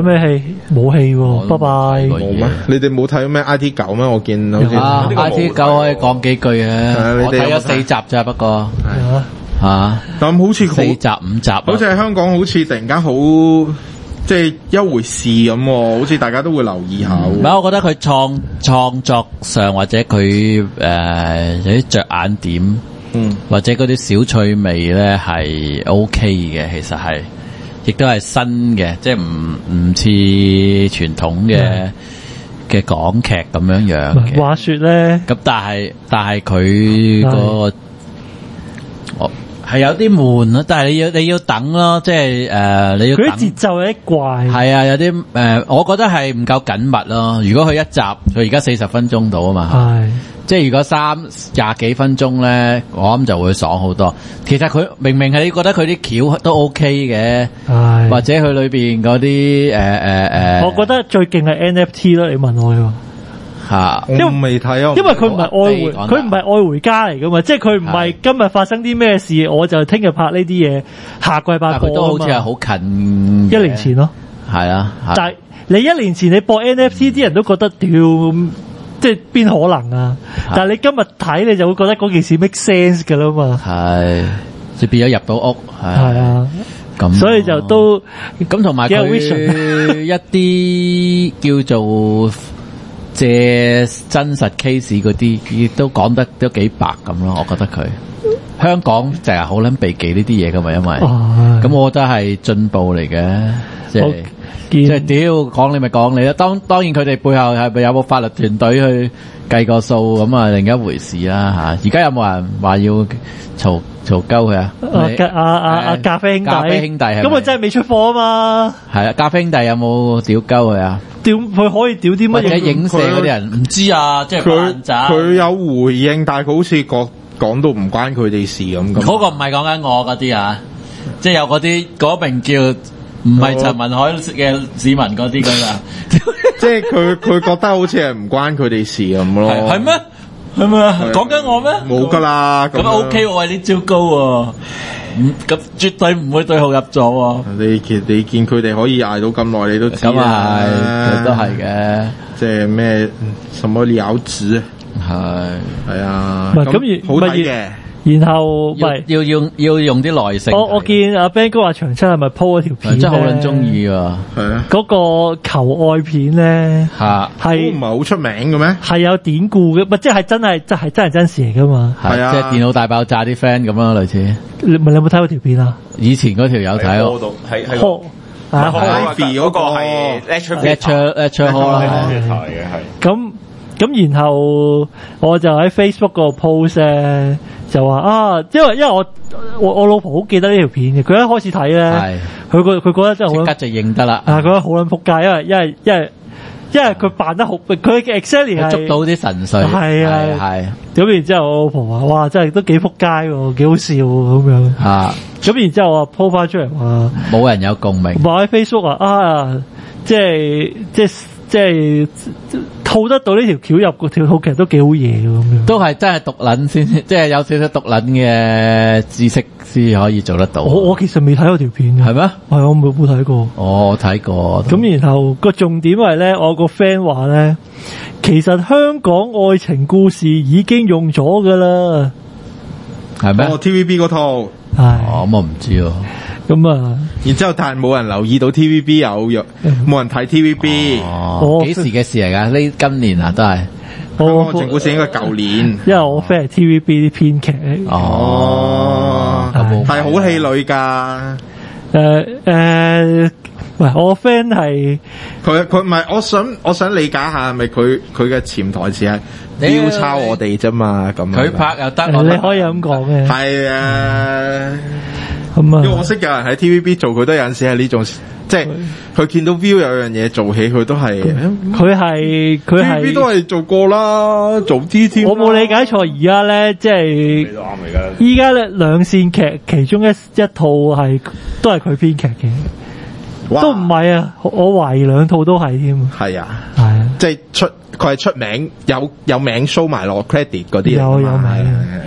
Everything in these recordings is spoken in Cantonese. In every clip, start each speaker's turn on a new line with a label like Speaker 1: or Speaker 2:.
Speaker 1: 咩戲？冇戲喎，拜拜。
Speaker 2: 冇咩？你哋冇睇咩 IT9 咩？我見好似
Speaker 3: IT9可以講幾句嘅，我睇咗4集咋，不過
Speaker 2: 咁好似
Speaker 3: 4集5集，
Speaker 2: 好似喺香港好似突然間好即係一回事咁喎，好似大家都會留意下。
Speaker 3: 唔係，我覺得佢創作上或者佢有啲着眼點，或者嗰啲小趣味咧係 OK 嘅，其實係，亦都係新嘅，即係唔似傳統嘅港劇咁樣嘅。
Speaker 1: 話說咧，
Speaker 3: 咁但係佢個係有啲悶咯，但係你要等咯，即係你要等。佢啲節奏有啲怪。係啊，有啲我覺得係唔夠緊密咯。如果佢一集，佢而家40分鐘到啊嘛。係。即係如果20幾分鐘咧，我諗就會爽好多。其實佢明明係你覺得佢啲橋都 OK 嘅，或者佢裏邊嗰啲
Speaker 1: 我覺得最勁係 NFT 咯。你問我喎。
Speaker 2: 我未睇啊，
Speaker 1: 因為佢唔係愛回家嚟噶嘛，即係佢唔係今日發生啲咩事，我就聽日拍呢啲嘢，下季拍過。
Speaker 3: 佢都好似係好近
Speaker 1: 1年前咯。係啊，但係你1年前你播 NFT，啲人都覺得屌，即係邊可能啊？但係你今日睇，你就會覺得嗰件事 make sense 噶啦嘛。係，
Speaker 3: 即係變咗入到屋。
Speaker 1: 係啊，
Speaker 3: 咁
Speaker 1: 所以就都
Speaker 3: 咁同埋佢一啲叫做。借真實 case 嗰啲，亦都講得都幾白咁咯。我覺得佢香港就係好撚避忌呢啲嘢噶嘛，因為咁我覺得係進步嚟嘅，即係屌講你咪講你啦。當然佢哋背後係咪有冇法律團隊去計個數咁啊？另一回事啦嚇。而家有冇人話要嘈鳩佢啊？
Speaker 1: 咖啡兄弟係咁，佢真係未出貨啊嘛。係
Speaker 3: 啊，咖啡兄弟有冇屌鳩佢啊？
Speaker 1: 屌佢可以屌啲乜嘢？或者
Speaker 3: 影射嗰啲人唔知啊，即係
Speaker 2: 佢有回應，但係佢好似講到唔關佢哋事咁。
Speaker 3: 嗰個唔係講緊我嗰啲啊，即係有嗰啲嗰名叫唔係陳文海嘅市民嗰啲㗎嘛。
Speaker 2: 即係佢覺得好似係唔關佢哋事咁咯。
Speaker 3: 係咩？係咪啊？講緊我咩？
Speaker 2: 冇㗎啦。
Speaker 3: 咁 OK 喎，你招高喎。咁絕對唔會對號入座喎。
Speaker 2: 你見佢哋可以捱到咁耐，你都知啦。
Speaker 3: 咁都係嘅。
Speaker 2: 即係咩？什麼料子？係啊。咁好睇嘅。
Speaker 1: 然後
Speaker 3: 要用啲耐性。
Speaker 1: 我見阿 Ben 哥話長春係咪 po 咗條片？
Speaker 3: 真係好撚中意啊！
Speaker 2: 係啊。
Speaker 1: 嗰個求愛片咧，係
Speaker 2: 唔係好出名嘅咩？係
Speaker 1: 有典故嘅，即係真係真事嚟噶嘛？
Speaker 3: 係啊，即係電腦大爆炸啲 friend 咁樣類似。
Speaker 1: 你有冇睇過條片啊？
Speaker 3: 以前嗰條有睇咯。
Speaker 4: 喺
Speaker 2: Ivy 嗰個係
Speaker 4: lecture hall 係。
Speaker 1: 咁然後我就喺 Facebook 嗰個 post 咧，就話因為我老婆好記得呢條片嘅，佢一開始睇咧，佢覺得真係好，
Speaker 3: 即刻就認得啦。
Speaker 1: 覺得好撚仆街，因為佢扮得好，佢嘅 exactly 係
Speaker 3: 捉到啲神髓。係。
Speaker 1: 咁然之後我老婆話：哇，真係都幾仆街喎，幾好笑咁樣。咁然之後我 po 翻出嚟話，
Speaker 3: 冇人有共鳴。
Speaker 1: 話喺 Facebook 話即係套得到呢條橋入條套劇都幾好嘢咁樣，
Speaker 3: 都係真係毒撚先，即係有少少毒撚嘅知識先可以做得到。
Speaker 1: 我其實未睇過條片嘅，
Speaker 3: 係咩？係
Speaker 1: 我冇睇過。
Speaker 3: 我睇過。
Speaker 1: 咁然後個重點係咧，我個 friend 話咧，其實香港愛情故事已經用咗噶啦，
Speaker 3: 係咩
Speaker 2: ？TVB 嗰套
Speaker 1: 係，
Speaker 3: 我唔知喎。
Speaker 1: 咁啊，
Speaker 2: 然之後但係冇人留意到 TVB 冇人睇 TVB。
Speaker 3: 幾時嘅事嚟㗎？呢今年啊，都係。
Speaker 2: 愛情故事應該舊年。
Speaker 1: 因為我 friend 係 TVB 啲編劇。
Speaker 2: 係好戲女㗎。
Speaker 1: 喂，我 friend 係
Speaker 2: 佢唔係，我想理解下係咪佢嘅潛台詞係標抄我哋啫嘛？咁
Speaker 3: 佢拍又得，
Speaker 1: 你可以咁講嘅。
Speaker 2: 係啊。
Speaker 1: 因
Speaker 2: 為我識有人喺 TVB 做，佢都有陣時係呢種，即係佢見到 View 有樣嘢做起，佢都係
Speaker 1: TVB
Speaker 2: 都係做過啦，做啲添。我
Speaker 1: 冇理解錯，而家咧即係依家咧兩線劇其中一套都係佢編劇嘅，都唔係啊！我懷疑兩套都係添。
Speaker 2: 係啊，即係佢係出名有名 show 埋落 credit 嗰啲。
Speaker 1: 有名。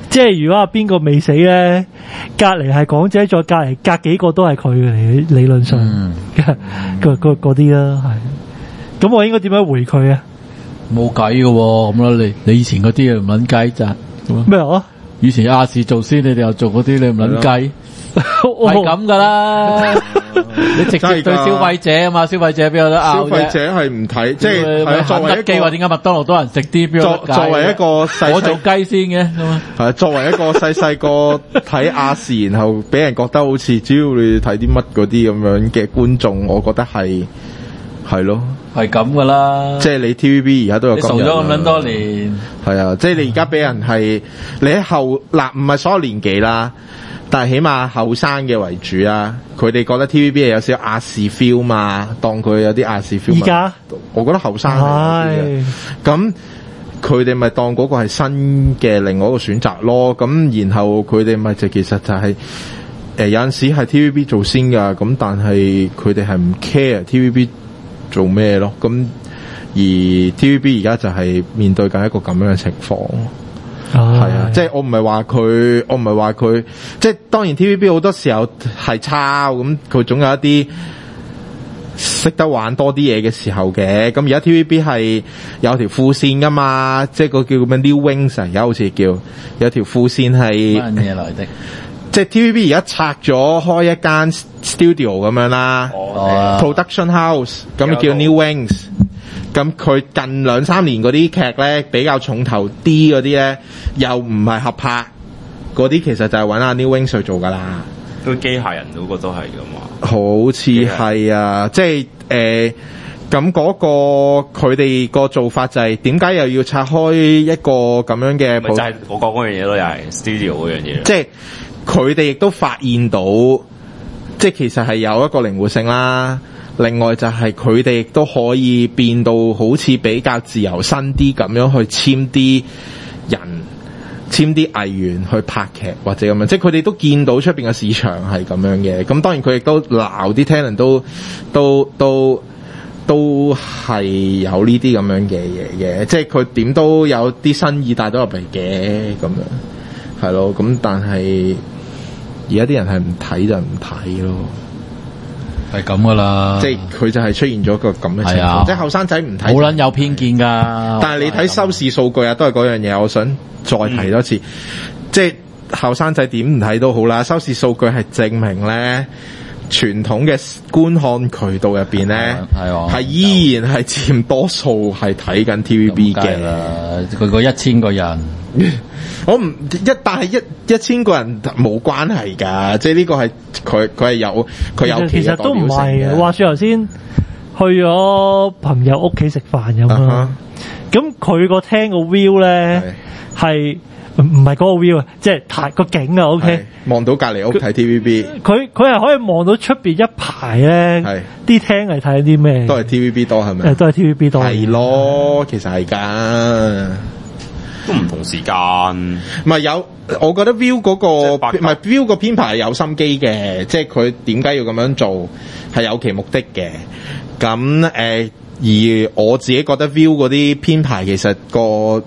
Speaker 1: 即係如果邊個未死咧，隔離係港姐，再隔離隔幾個都係佢嘅嚟，理論上嗰啲啦，係。咁我應該點樣回佢啊？
Speaker 3: 冇計嘅喎，咁啦，你以前嗰啲唔撚計咋？
Speaker 1: 咩啊？
Speaker 3: 以前亞視做先，你哋又做嗰啲，你唔撚計，係咁噶啦。你直接對消費者啊嘛，消費者邊有得拗啫？
Speaker 2: 消費者係唔睇，即係作為一個
Speaker 3: 話點解麥當勞多人食啲？
Speaker 2: 作為一個細
Speaker 3: 我做雞先嘅，
Speaker 2: 係作為一個細個睇亞視，然後俾人覺得好似只要你睇啲乜嗰啲咁樣嘅觀眾，我覺得係咯，
Speaker 3: 係咁噶啦。
Speaker 2: 即係你 TVB 而家都有咁樣，
Speaker 3: 你做咗咁多年，
Speaker 2: 係啊，即係你而家俾人係你喺後嗱，唔係所有年紀啦。但係起碼後生嘅為主啊，佢哋覺得 TVB 係有少少亞視 feel 嘛，當佢有啲亞視 feel。
Speaker 1: 而家
Speaker 2: 我覺得後生係咁，佢哋咪當嗰個係新嘅另外一個選擇咯。咁然後佢哋咪就其實就係有陣時係 TVB 做先㗎，咁但係佢哋係唔 care TVB 做咩咯。咁而 TVB 而家就係面對緊一個咁樣嘅情況。係啊，即係我唔係話佢，即係當然 TVB 好多時候係抄，咁佢總有一啲識得玩多啲嘢嘅時候嘅。咁而家 TVB 係有條副線噶嘛，即係個叫咩 New Wings 而家好似叫有條副線係
Speaker 3: 乜嘢來的？
Speaker 2: 即係 TVB 而家拆咗開一間 studio 咁樣啦，production house 咁叫 New Wings。咁佢近2-3年嗰啲劇咧比較重頭啲嗰啲咧，又唔係合拍嗰啲，其實就係揾阿 New Wings 去做噶啦。
Speaker 5: 都機械人嗰個都係噶嘛？
Speaker 2: 好似係啊，即係咁嗰個佢哋個做法就係點解又要拆開一個咁樣嘅？
Speaker 5: 咪就係我講嗰樣嘢咯，又係 studio 嗰樣嘢。
Speaker 2: 即係佢哋亦都發現到，即係其實係有一個靈活性啦。另外就係佢哋亦都可以變到好似比較自由身啲咁樣去簽啲人、簽啲藝員去拍劇或者咁樣，即係佢哋都見到出邊嘅市場係咁樣嘅。咁當然佢亦都鬧啲 talent 都係有呢啲咁樣嘅嘢嘅，即係佢點都有啲新意帶到入嚟嘅咁樣，係咯。咁但係而家啲人係唔睇就唔睇咯。
Speaker 3: 係咁噶啦，
Speaker 2: 即係佢就係出現咗個咁嘅情況，即係後生仔唔睇，
Speaker 3: 好撚有偏見噶。
Speaker 2: 但係你睇收視數據啊，都係嗰樣嘢。我想再提多次，即係後生仔點唔睇都好啦，收視數據係證明咧，傳統嘅觀看渠道入邊咧，係依然係佔多數係睇緊 TVB 嘅啦。
Speaker 3: 佢個1000個人。
Speaker 2: 我唔但係1000個人冇關係㗎，即係呢個係佢係有
Speaker 1: 其實都唔係嘅。話說頭先去咗朋友屋企食飯咁啦，咁佢個廳個 view 咧係唔係嗰個 view 啊？即係睇個景啊。OK，
Speaker 2: 望到隔離屋睇 TVB，
Speaker 1: 佢係可以望到出邊一排咧，啲廳係睇啲咩？
Speaker 2: 都係 TVB 多係咪？
Speaker 1: 都係 TVB 多。
Speaker 2: 係咯，其實係㗎。
Speaker 5: 都唔同時間，
Speaker 2: 唔係有，我覺得 View 嗰個唔係 View 個編排係有心機嘅，即係佢點解要咁樣做係有其目的嘅。咁而我自己覺得 View 嗰啲編排其實個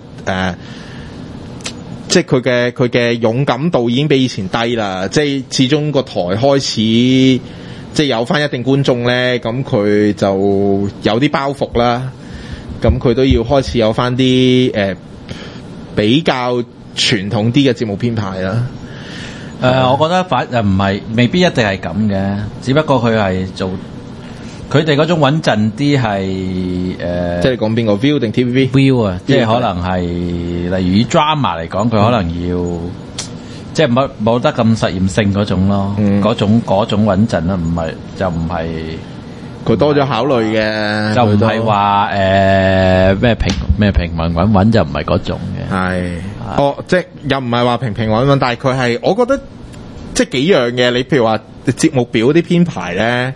Speaker 2: 即係佢嘅勇敢度已經比以前低啦。即係始終個台開始即係有翻一定觀眾咧，咁佢就有啲包袱啦。咁佢都要開始有翻啲比較傳統啲嘅節目編排啦。
Speaker 3: 我覺得唔係，未必一定係咁嘅，只不過佢係做佢哋嗰種穩陣啲係
Speaker 2: 即係你講邊個 View 定 TVB？View
Speaker 3: 啊，即係可能係例如以 drama 嚟講，佢可能要即係冇得咁實驗性嗰種咯，嗰種穩陣啦，唔係。
Speaker 2: 佢多咗考慮嘅，
Speaker 3: 就唔係話咩平民穩穩就唔係嗰種嘅。
Speaker 2: 係，即係又唔係話平平穩穩，但係佢係，我覺得即係幾樣嘅。你譬如話節目表啲編排咧，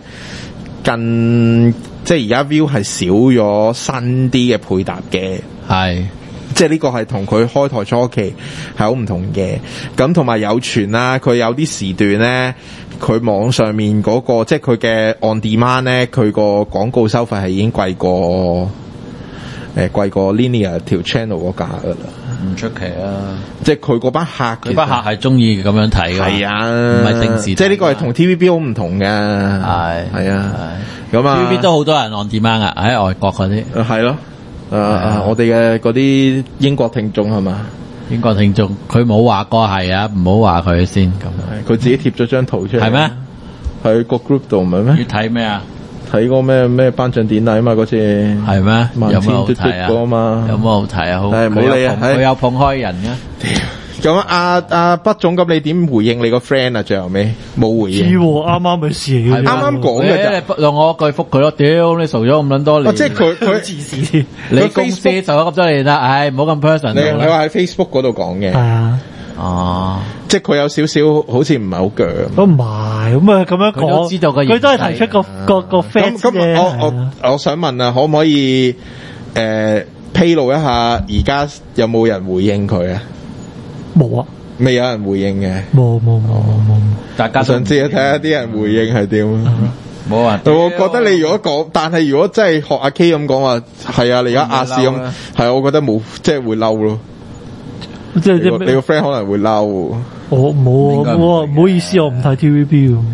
Speaker 2: 即係而家 View 係少咗新啲嘅配搭嘅，係。即係呢個係同佢開台初期係好唔同嘅，咁同埋有傳啦，佢有啲時段咧，佢網上面嗰個即係佢嘅 on demand 咧，佢個廣告收費係已經貴過貴過 linear 條 channel 嗰價噶啦，
Speaker 3: 唔出奇啊！
Speaker 2: 即係佢嗰班客，
Speaker 3: 佢班客係中意咁樣睇嘅，
Speaker 2: 係啊，
Speaker 3: 唔係定時，
Speaker 2: 即係呢個係同 TVB 好唔同嘅，係啊，咁啊
Speaker 3: TVB 都好多人 on demand 啊，喺外國嗰啲
Speaker 2: 係咯，我哋嘅嗰啲英國聽眾係嘛？
Speaker 3: 英國聽眾佢冇話過係啊，唔好話佢先咁，
Speaker 2: 佢自己貼咗張圖出嚟，
Speaker 3: 係咩？
Speaker 2: 喺個 group 度唔係咩？
Speaker 3: 要睇咩啊？
Speaker 2: 睇嗰咩頒獎典禮啊嘛，嗰次
Speaker 3: 係咩？
Speaker 2: 有冇好睇啊？
Speaker 3: 有冇好睇啊？好，
Speaker 2: 冇理啊！
Speaker 3: 佢有捧開人嘅。
Speaker 2: 咁阿畢總，咁你點回應你個 friend 啊？最後尾冇回應。
Speaker 1: 啱啱嘅事嚟嘅，
Speaker 2: 啱啱講嘅啫。
Speaker 3: 你用我句覆佢咯，屌你傻咗咁撚多年。
Speaker 2: 即係佢
Speaker 1: 自私。
Speaker 3: 你公司受咗咁多年啦，唉，唔好咁 person。
Speaker 2: 你話喺 Facebook 嗰度講嘅。
Speaker 1: 係啊。
Speaker 3: 哦，
Speaker 2: 即係佢有少少好似唔係好強。
Speaker 1: 都唔係，咁啊咁樣講，
Speaker 3: 都知道
Speaker 1: 佢都係提出個 fans
Speaker 2: 咁我想問啊，可唔可以披露一下而家有冇人回應佢啊？
Speaker 1: 冇啊，
Speaker 2: 未有人回應嘅。
Speaker 1: 冇。
Speaker 3: 大家
Speaker 2: 想知睇下啲人回應係點。
Speaker 3: 冇啊！
Speaker 2: 我覺得你如果講，但係如果真係學阿 K 咁講話，係啊，你而家亞視咁，係我覺得冇，即係會嬲咯。
Speaker 1: 即係
Speaker 2: 你個 friend 可能會嬲。
Speaker 1: 我冇啊，唔好意思，我唔睇 TVB 喎。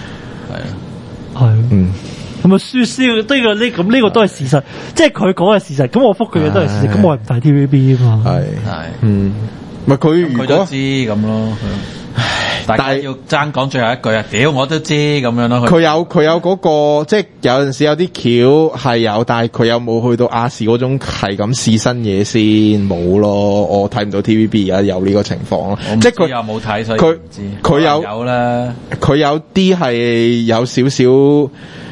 Speaker 1: 係。咁啊，輸都要呢，咁呢個都係事實，即係佢講係事實，咁我覆佢嘅都係事實，咁我係唔睇 TVB 啊嘛。
Speaker 2: 係。咪佢如果
Speaker 3: 都知咁咯。大家要爭講最後一句啊！屌，我都知咁樣咯。
Speaker 2: 佢有嗰個，即係有陣時有啲橋係有，但係佢有冇去到亞視嗰種係咁試新嘢先冇咯？我睇唔到 TVB 而家有呢個情況咯。即係佢
Speaker 3: 又冇睇，所以
Speaker 2: 佢
Speaker 3: 有啦。
Speaker 2: 佢有啲係有少少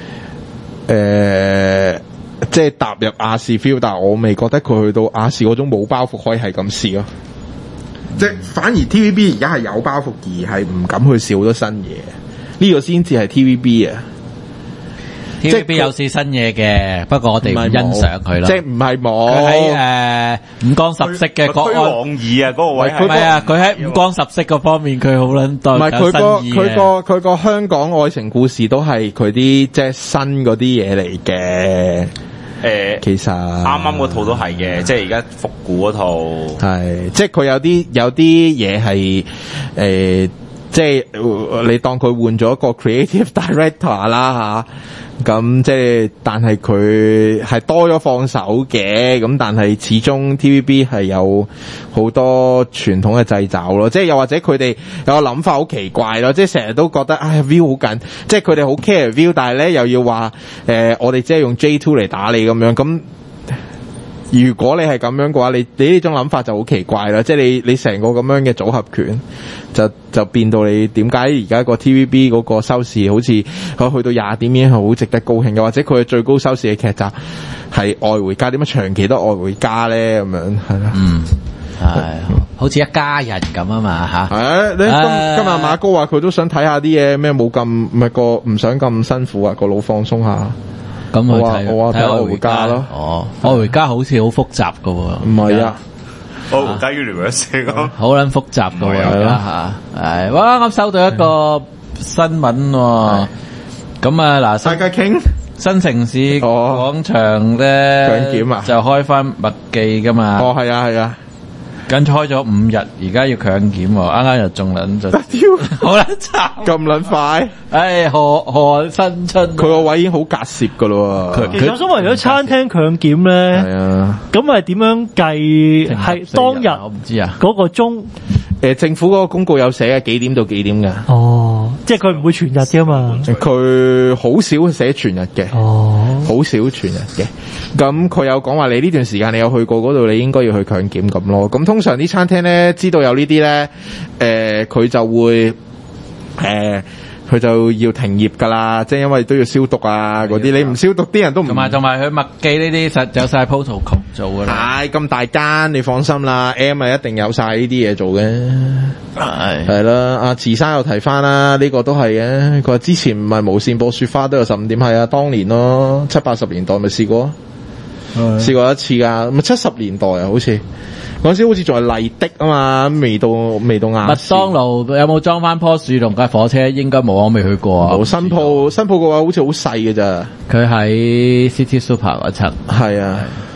Speaker 2: 即係踏入亞視 feel，但係我未覺得佢去到亞視嗰種冇包袱可以係咁試咯。即係反而 TVB 而家係有包袱而係唔敢去試好多新嘢，呢個先至係 TVB 啊！
Speaker 3: 即係 TVB 有試新嘢嘅，不過我哋唔欣賞佢咯。
Speaker 2: 即係唔係冇
Speaker 3: 佢喺五光十色嘅國安
Speaker 5: 往意啊嗰個位係
Speaker 3: 唔係啊？佢喺五光十色嗰方面佢好撚多。
Speaker 2: 唔係佢個香港愛情故事都係佢啲即係新嗰啲嘢嚟嘅。其實
Speaker 5: 啱嗰套都係嘅，即係而家復古嗰套
Speaker 2: 係，即係佢有啲嘢係即係你當佢換咗個 creative director 啦吓，咁即係但係佢係多咗放手嘅，咁但係始終 TVB 係有好多傳統嘅掣肘咯，即係又或者佢哋有個諗法好奇怪咯，即係成日都覺得view 好緊，即係佢哋好 care view，但係咧又要話我哋只係用 J2 嚟打你咁樣咁。如果你係咁樣嘅話，你呢種諗法就好奇怪啦，即係你成個咁樣嘅組合拳就變到你點解而家個 TVB 嗰個收視好似去到20點已經係好值得高興嘅，或者佢嘅最高收視嘅劇集係愛回家，點解長期都愛回家咧咁樣係咯？
Speaker 3: 係好似一家人咁啊嘛吓。
Speaker 2: 係你今日馬哥話佢都想睇下啲嘢咩冇咁唔想咁辛苦啊，個腦放鬆下。
Speaker 3: 咁我話
Speaker 2: 睇愛回家咯。
Speaker 3: 哦，愛回家好似好複雜噶喎。唔
Speaker 2: 係啊，
Speaker 5: 愛回家 Universe 咁，
Speaker 3: 好撚複雜噶喎吓。係，哇！啱收到一個新聞喎。咁啊嗱，
Speaker 2: 大家傾
Speaker 3: 新城市廣場咧
Speaker 2: 強檢啊，
Speaker 3: 就開翻麥記噶嘛。
Speaker 2: 哦，係啊，係啊。
Speaker 3: 跟住開咗5日，而家要強檢喎，啱啱又中撚咗，好撚慘，
Speaker 2: 咁撚快，
Speaker 3: 唉，賀新春，
Speaker 2: 佢個位已經好隔涉噶咯喎。
Speaker 1: 其實我想問，如果餐廳強檢咧，
Speaker 2: 係啊，
Speaker 1: 咁係點樣計？係當日
Speaker 3: 我唔知啊，
Speaker 1: 嗰個鐘，
Speaker 2: 政府嗰個公告有寫幾點到幾點㗎？
Speaker 1: 哦，即係佢唔會全日㗎嘛？
Speaker 2: 佢好少寫全日嘅，哦，好少全日嘅。咁佢有講話，你呢段時間你有去過嗰度，你應該要去強檢咁咯。咁通常啲餐廳咧知道有呢啲咧，佢就會佢就要停業噶啦，即係因為都要消毒啊嗰啲，你唔消毒啲人都唔
Speaker 3: 同埋佢麥記呢啲實有晒 protocol 做噶啦。
Speaker 2: 係咁大間，你放心啦 ，M 啊一定有晒呢啲嘢做嘅。係啦，阿慈生又提翻啦，呢個都係嘅。佢話之前唔係無線播雪花都有15點，係啊，當年咯，70、80年代咪試過。試過一次噶，咪70年代啊，好似嗰陣時好似仲係麗的啊嘛，未到亞視。麥當勞
Speaker 3: 有冇裝翻棵樹同架火車？應該冇，我未去過啊。
Speaker 2: 冇新鋪嘅話，好似好細嘅咋。
Speaker 3: 佢喺 City Super 嗰層。
Speaker 2: 係啊，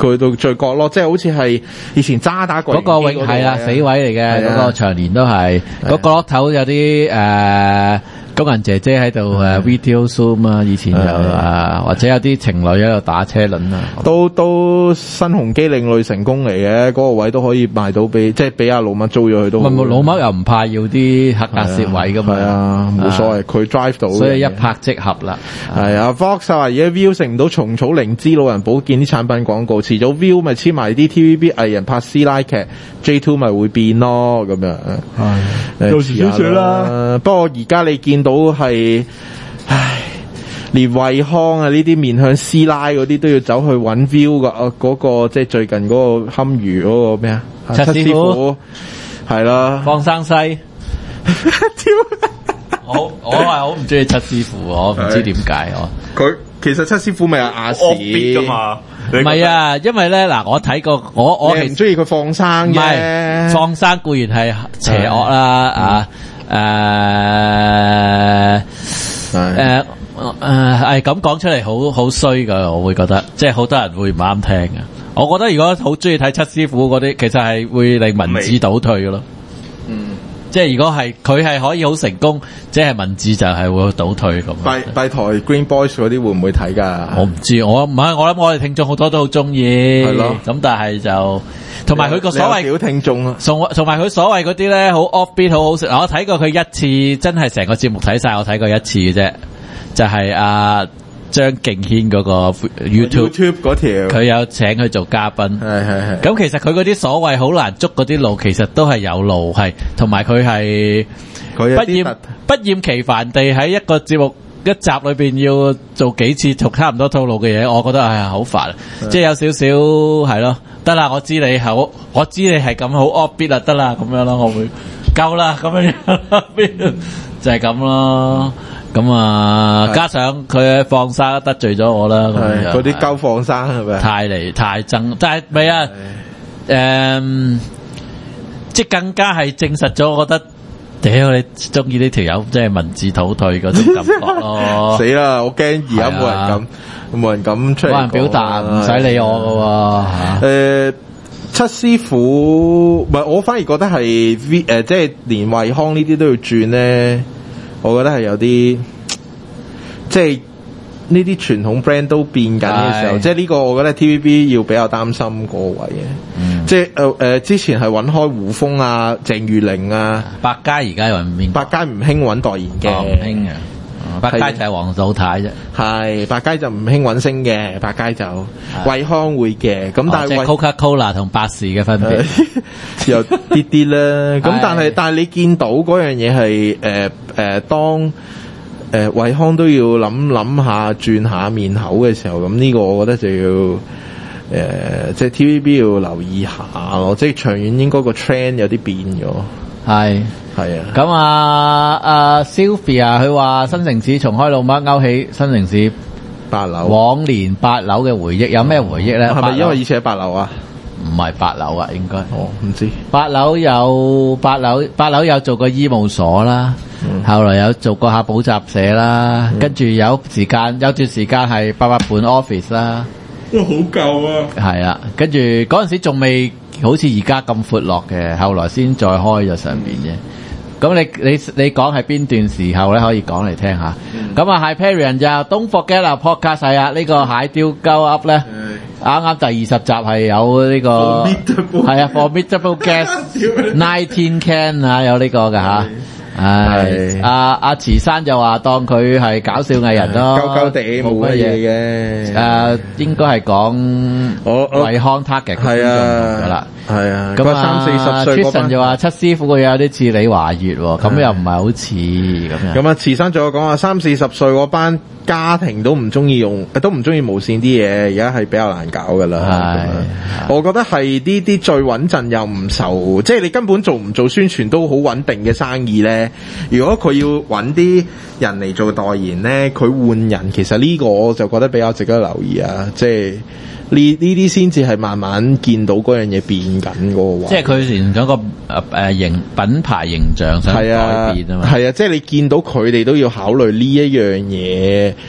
Speaker 2: 佢到最角落，即係好似係以前渣打
Speaker 3: 嗰個永係啦死位嚟嘅，嗰個長年都係嗰角落頭有啲工人姐姐喺度video zoom 啊，以前有或者有啲情侶喺度打車輪啊，
Speaker 2: 都新鴻基另類成功嚟嘅，嗰個位都可以賣到俾即係俾阿老麥租咗佢都。
Speaker 3: 老麥又唔怕要啲黑格蝕位噶嘛，
Speaker 2: 係啊，冇所謂，佢 drive 到，
Speaker 3: 所以一拍即合啦。
Speaker 2: 係啊 ，Fox 話而家 View 食唔到蟲草靈芝老人保健啲產品廣告，遲早 View 咪黐埋啲 TVB 藝人拍師奶劇 J2 咪會變咯咁樣。係，到時少少啦。不過而家你見到係，唉，連惠康啊呢啲面向師奶嗰啲都要走去揾 View 噶，嗰個即係最近嗰個堪輿嗰個咩啊？七師傅係啦，
Speaker 3: 放生西。我係好唔中意七師傅，我唔知點解
Speaker 2: 佢其實七師傅咪係亞視
Speaker 5: 噶嘛？
Speaker 3: 唔係啊，因為咧嗱，我睇過我
Speaker 2: 係唔中意佢放生嘅，
Speaker 3: 唔係放生固然係邪惡啦係咁講出嚟好衰噶，我會覺得即係好多人會唔啱聽嘅。我覺得如果好中意睇七師傅嗰啲，其實係會令文字倒退噶咯。即係如果係佢係可以好成功，即係文字就係會倒退咁。
Speaker 2: 閉台 Green Boys 嗰啲會唔會睇㗎？
Speaker 3: 我唔知，我諗我哋聽眾好多都好中意。係咯。咁但係就同埋佢個所謂
Speaker 2: 小聽眾啊，
Speaker 3: 同埋佢所謂嗰啲咧，好 offbeat 好好食。我睇過佢一次，真係成個節目睇晒，我睇過一次嘅啫。就係張敬軒嗰個 YouTube
Speaker 2: 嗰條，
Speaker 3: 佢有請佢做嘉賓。
Speaker 2: 係。
Speaker 3: 咁其實佢嗰啲所謂好難捉嗰啲路，其實都係有路，係同埋佢係不厭其煩地喺一個節目一集裏邊要做幾次做差唔多套路嘅嘢，我覺得係好煩。即係有少少係咯，得啦，我知你係咁好 offbeat 啦，得啦咁樣咯，我會夠啦咁樣就係咁咯。咁加上佢放生得罪咗我啦，
Speaker 2: 嗰啲鳩放生係咪？
Speaker 3: 太憎，但係咪啊？即係更加係證實咗，我覺得屌你中意呢條友，即係文字倒退嗰種感覺咯。
Speaker 2: 死啦！我驚而家冇人敢出嚟，
Speaker 3: 冇人表達，唔使理我噶喎。
Speaker 2: 七師傅唔係，我反而覺得係即係連惠康呢啲都要轉咧。我覺得係有啲，即係呢啲傳統 brand 都變緊嘅時候，即係呢個我覺得 TVB 要比較擔心個位嘅。即係之前係揾開胡楓啊、鄭裕玲啊，
Speaker 3: 百佳而家又唔變，
Speaker 2: 百佳唔興揾代言嘅，
Speaker 3: 唔興啊。百佳就係黃祖太啫，
Speaker 2: 係百佳就唔興揾星嘅，百佳就惠康會嘅，咁但係
Speaker 3: Coca-Cola 同百事嘅分別
Speaker 2: 有啲啲啦。咁但係你見到嗰樣嘢係當惠康都要諗下轉下面口嘅時候，咁呢個我覺得就要即係 TVB 要留意下咯，即係長遠應該個 trend 有啲變咗。係啊，
Speaker 3: 咁Sylvia 佢話新城市重開老麥，勾起新城市
Speaker 2: 8樓
Speaker 3: 往年8樓嘅回憶，有咩回憶咧？
Speaker 2: 係咪因為以前喺8樓啊？
Speaker 3: 唔係8樓啊，應該。
Speaker 2: 唔知。
Speaker 3: 8樓有做過醫務所啦，後來有做過下補習社啦，跟住有段時間係88本 office 啦。
Speaker 2: 哇，好舊啊！
Speaker 3: 係啊，跟住嗰陣時仲未好似而家咁闊落嘅，後來先再開咗上邊啫。咁你講係邊段時候咧？可以講嚟聽下。咁Hyperion 就 Don't Forget Our Podcast 係啊，呢個蟹雕鳩 up 咧，啱啱第20集係有呢個係啊 Formidable Guest 19 Can 啊，有呢個㗎嚇。係阿慈山就話當佢係搞笑藝人咯，
Speaker 2: 鳩鳩地冇乜嘢嘅。
Speaker 3: 應該係講惠康 target
Speaker 2: 係啊，係啊。
Speaker 3: 咁
Speaker 2: 30-40歲
Speaker 3: Tristan 就話七師傅個樣有啲似李華月，咁又唔係好似咁樣。
Speaker 2: 咁慈山仲有講話30-40歲嗰班家庭都唔中意無線啲嘢，而家係比較難搞噶啦。我覺得係呢啲最穩陣又唔受，即係你根本做唔做宣傳都好穩定嘅生意咧。如果佢要揾啲人嚟做代言咧，佢換人，其實呢個我就覺得比較值得留意啊！即係呢啲先至係慢慢見到嗰樣嘢變緊嗰個位。
Speaker 3: 即係佢連嗰個品牌形象想改變啊嘛。
Speaker 2: 係啊，即係你見到佢哋都要考慮呢一樣嘢。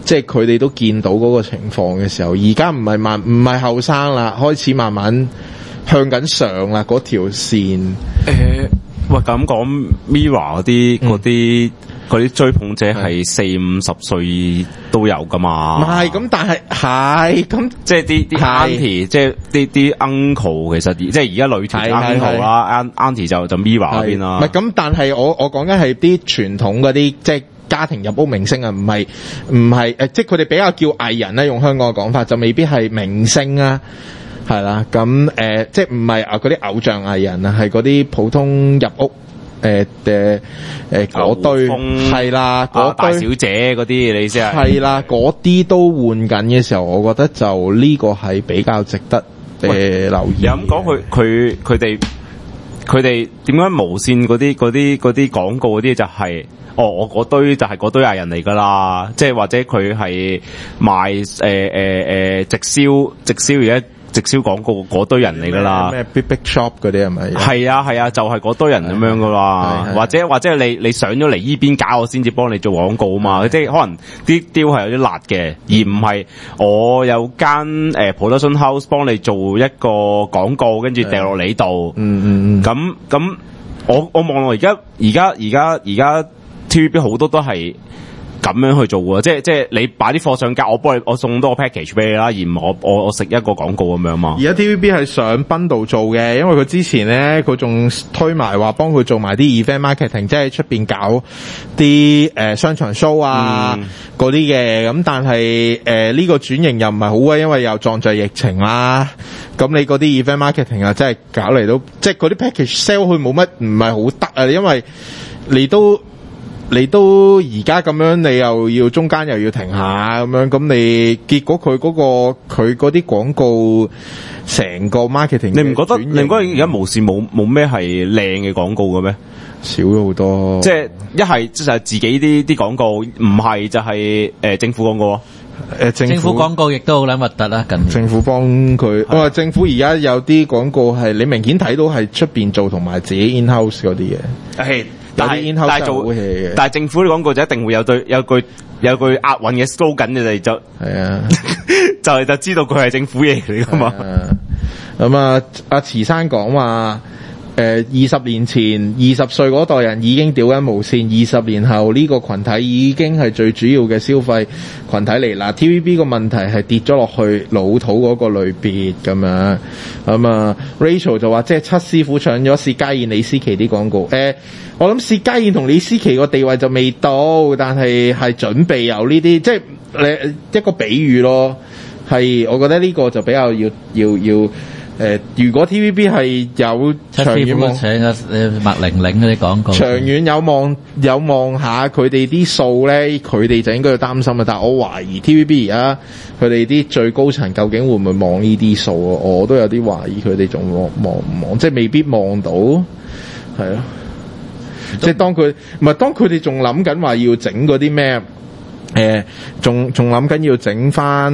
Speaker 2: 即係佢哋都見到嗰個情況嘅時候，而家唔係後生啦，開始慢慢向緊上啦嗰條線。
Speaker 5: 喂，咁講 Mirror 嗰啲追捧者係40-50歲都有噶嘛？
Speaker 2: 唔係咁，但係咁，
Speaker 5: 即係啲 auntie，即係啲 uncle， 其實即係而家女團 uncle 啦 ，auntie 就 Mirror 嗰邊啦。
Speaker 2: 唔係咁，但係我講緊係啲傳統嗰啲即係家庭入屋明星啊，唔係即係佢哋比較叫藝人咧，用香港嘅講法就未必係明星啊。係啦，咁即係唔係嗰啲偶像藝人啊，係嗰啲普通入屋嗰堆係啦，嗰
Speaker 5: 大小姐嗰啲你意思
Speaker 2: 係啦，嗰啲都換緊嘅時候，我覺得就呢個係比較值得留意。
Speaker 5: 咁講佢哋點解無線嗰啲廣告嗰啲就係我嗰堆就係嗰堆藝人嚟㗎啦，即係或者佢係賣直銷而家。直銷廣告嗰堆人嚟噶啦，
Speaker 2: 咩 Big Shop 嗰啲係咪？
Speaker 5: 係啊，就係嗰堆人咁樣噶啦。或者你上咗嚟依邊搞，我先至幫你做廣告啊嘛。即係可能啲雕係有啲辣嘅，而唔係我有間production house 幫你做一個廣告，跟住掉落你度。咁我望落而家 TVB 好多都係。咁樣去做喎，即係你擺啲貨上架，我送多個 package 俾你啦，而唔係我食一個廣告咁樣嘛。
Speaker 2: 而家 TVB 係上bundle做嘅，因為佢之前咧佢仲推埋話幫佢做埋啲 event marketing，即係出邊搞啲商場 show 啊嗰啲嘅。咁但係呢個轉型又唔係好啊，因為又撞在疫情啦。咁你嗰啲 event marketing 啊，真係搞嚟到，即係嗰啲 package sell 佢冇乜唔係好得啊，因為你都而家咁樣，你又要中間又要停下咁樣，咁你結果佢嗰啲廣告成個 marketing，
Speaker 5: 你唔覺得而家無線冇咩係靚嘅廣告嘅咩？
Speaker 2: 少咗好多，
Speaker 5: 即係一係就係自己啲廣告，唔係就係政府廣告。
Speaker 3: 政府廣告亦都好撚核突啦，近年
Speaker 2: 政府幫佢，政府而家有啲廣告係你明顯睇到係出邊做同埋自己 in house 嗰啲嘢。係。但係政府啲廣告就一定會有句押韻嘅 slogan 嘅，就係啊，就知道佢係政府嘢嚟噶嘛。咁阿慈生講話，20年前20歲嗰代人已經屌緊無線，20年後呢個群體已經係最主要嘅消費群體嚟啦。TVB 個問題係跌咗落去老土嗰個類別咁樣。Rachel 就話即係七師傅搶咗薛家燕、李思琪啲廣告。我諗薛家燕同李思琪個地位就未到，但係準備有呢啲，即係一個比喻咯。係，我覺得呢個就比較要如果 TVB 係有長遠望，
Speaker 3: 請麥玲玲嗰啲廣告，
Speaker 2: 長遠有望下佢哋啲數咧，佢哋就應該要擔心啊。但係我懷疑 TVB 而家佢哋啲最高層究竟會唔會望呢啲數啊？我都有啲懷疑佢哋仲望唔望，即係未必望到，係咯。即係當佢哋仲諗緊話要整嗰啲咩，仲諗緊要整翻